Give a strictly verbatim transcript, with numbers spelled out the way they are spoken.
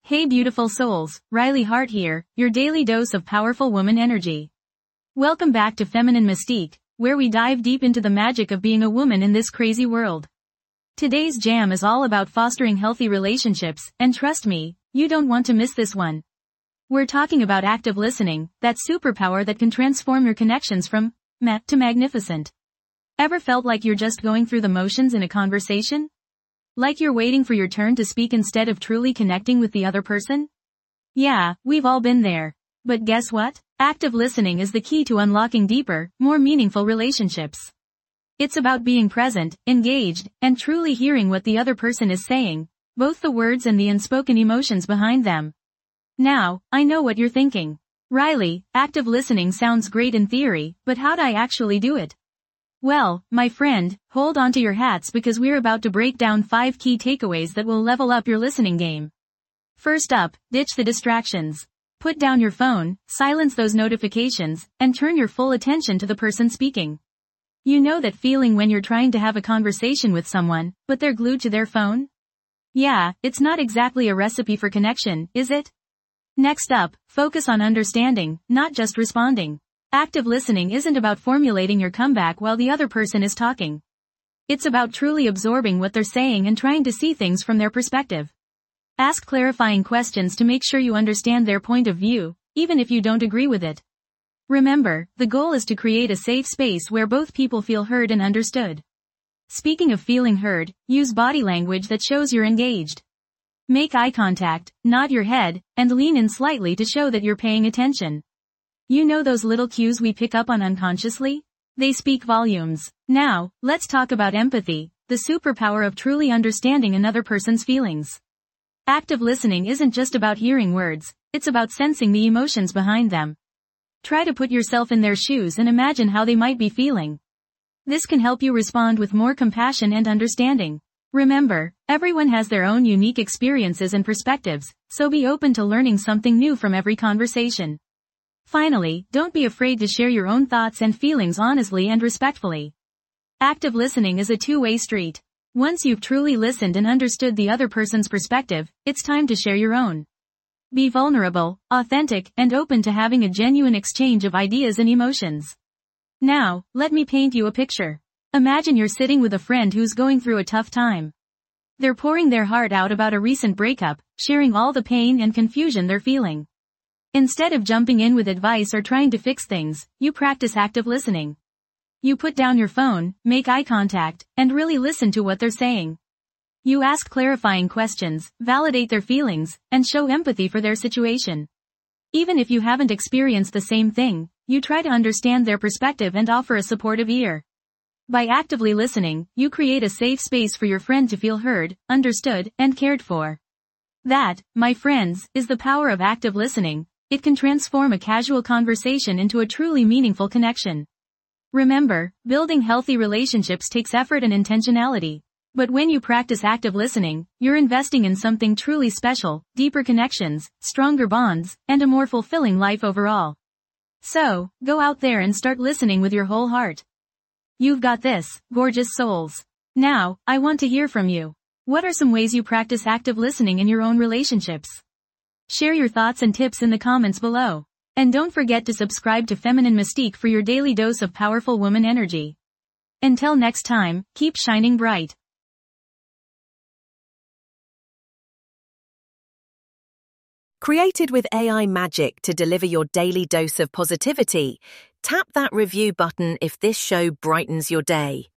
Hey beautiful souls, Riley Hart here, your daily dose of powerful woman energy. Welcome back to Feminine Mystique, where we dive deep into the magic of being a woman in this crazy world. Today's jam is all about fostering healthy relationships, and trust me, you don't want to miss this one. We're talking about active listening, that superpower that can transform your connections from meh to magnificent. Ever felt like you're just going through the motions in a conversation? Like you're waiting for your turn to speak instead of truly connecting with the other person? Yeah, we've all been there. But guess what? Active listening is the key to unlocking deeper, more meaningful relationships. It's about being present, engaged, and truly hearing what the other person is saying, both the words and the unspoken emotions behind them. Now, I know what you're thinking. Riley, active listening sounds great in theory, but how'd I actually do it? Well, my friend, hold on to your hats because we're about to break down five key takeaways that will level up your listening game. First up, ditch the distractions. Put down your phone, silence those notifications, and turn your full attention to the person speaking. You know that feeling when you're trying to have a conversation with someone, but they're glued to their phone? Yeah, it's not exactly a recipe for connection, is it? Next up, focus on understanding, not just responding. Active listening isn't about formulating your comeback while the other person is talking. It's about truly absorbing what they're saying and trying to see things from their perspective. Ask clarifying questions to make sure you understand their point of view, even if you don't agree with it. Remember, the goal is to create a safe space where both people feel heard and understood. Speaking of feeling heard, use body language that shows you're engaged. Make eye contact, nod your head, and lean in slightly to show that you're paying attention. You know those little cues we pick up on unconsciously? They speak volumes. Now, let's talk about empathy, the superpower of truly understanding another person's feelings. Active listening isn't just about hearing words, it's about sensing the emotions behind them. Try to put yourself in their shoes and imagine how they might be feeling. This can help you respond with more compassion and understanding. Remember, everyone has their own unique experiences and perspectives, so be open to learning something new from every conversation. Finally, don't be afraid to share your own thoughts and feelings honestly and respectfully. Active listening is a two-way street. Once you've truly listened and understood the other person's perspective, it's time to share your own. Be vulnerable, authentic, and open to having a genuine exchange of ideas and emotions. Now, let me paint you a picture. Imagine you're sitting with a friend who's going through a tough time. They're pouring their heart out about a recent breakup, sharing all the pain and confusion they're feeling. Instead of jumping in with advice or trying to fix things, you practice active listening. You put down your phone, make eye contact, and really listen to what they're saying. You ask clarifying questions, validate their feelings, and show empathy for their situation. Even if you haven't experienced the same thing, you try to understand their perspective and offer a supportive ear. By actively listening, you create a safe space for your friend to feel heard, understood, and cared for. That, my friends, is the power of active listening. It can transform a casual conversation into a truly meaningful connection. Remember, building healthy relationships takes effort and intentionality. But when you practice active listening, you're investing in something truly special, deeper connections, stronger bonds, and a more fulfilling life overall. So, go out there and start listening with your whole heart. You've got this, gorgeous souls. Now, I want to hear from you. What are some ways you practice active listening in your own relationships? Share your thoughts and tips in the comments below. And don't forget to subscribe to Feminine Mystique for your daily dose of powerful woman energy. Until next time, keep shining bright. Created with A I magic to deliver your daily dose of positivity, tap that review button if this show brightens your day.